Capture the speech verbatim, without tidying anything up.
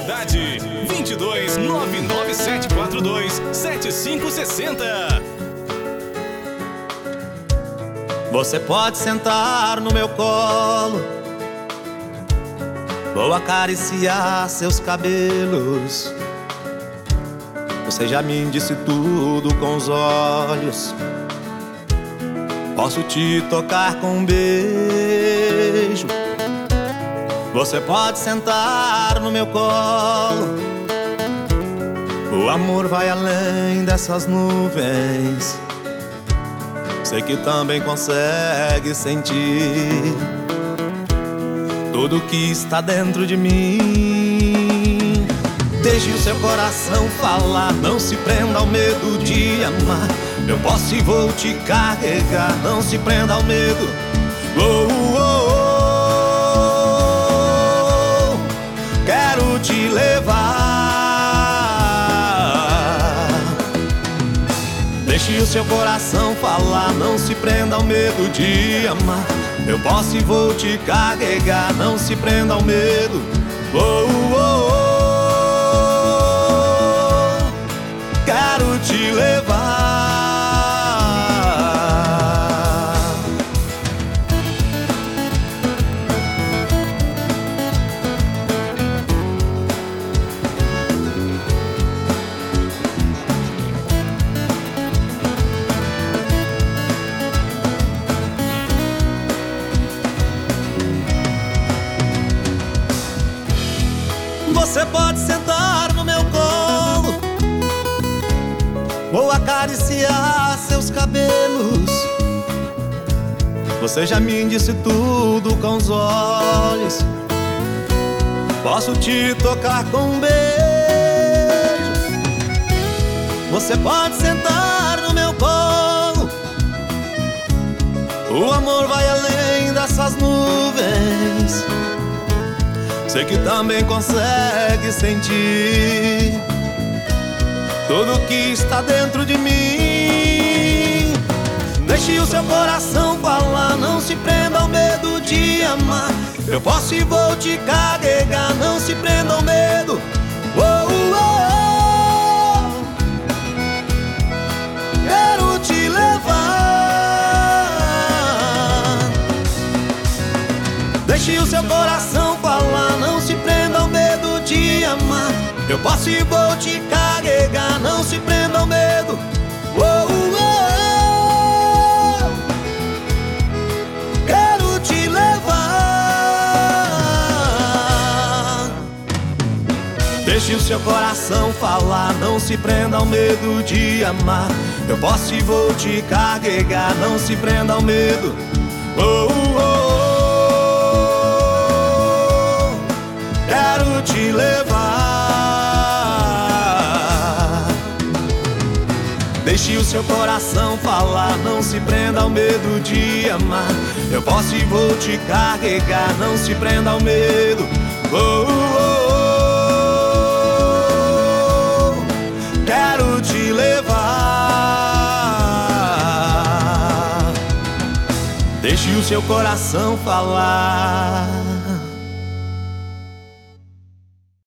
cidade. vinte e dois, nove nove sete quatro dois, sete cinco seis zero. Você pode sentar no meu colo, vou acariciar seus cabelos. Você já me disse tudo com os olhos. Posso te tocar com um beijo. Você pode sentar no meu colo. O amor vai além dessas nuvens. Sei que também consegue sentir tudo que está dentro de mim. Deixe o seu coração falar, não se prenda ao medo de amar. Eu posso e vou te carregar, não se prenda ao medo. Oh, oh, oh. Quero te levar. Deixe o seu coração falar, não se prenda ao medo de amar. Eu posso e vou te carregar, não se prenda ao medo. Oh, oh, oh. Quero te levar. Você pode sentar no meu colo, vou acariciar seus cabelos. Você já me disse tudo com os olhos. Posso te tocar com um beijo. Você pode sentar no meu colo. O amor vai além dessas nuvens. Sei que também consegue sentir tudo que está dentro de mim. Deixe o seu coração falar, não se prenda ao medo de amar. Eu posso e vou te carregar, não se prenda ao medo. Oh, oh, oh. Quero te levar. Deixe o seu coração falar, não se prenda ao medo de amar. Eu posso e vou te carregar, não se prenda ao medo. Oh, oh, oh. Quero te levar. Deixe o seu coração falar, não se prenda ao medo de amar. Eu posso e vou te carregar, não se prenda ao medo. Oh, oh, oh. Quero te levar. Deixe o seu coração falar, não se prenda ao medo de amar. Eu posso e vou te carregar, não se prenda ao medo. Oh, oh, oh. Quero te levar. Deixe o seu coração falar.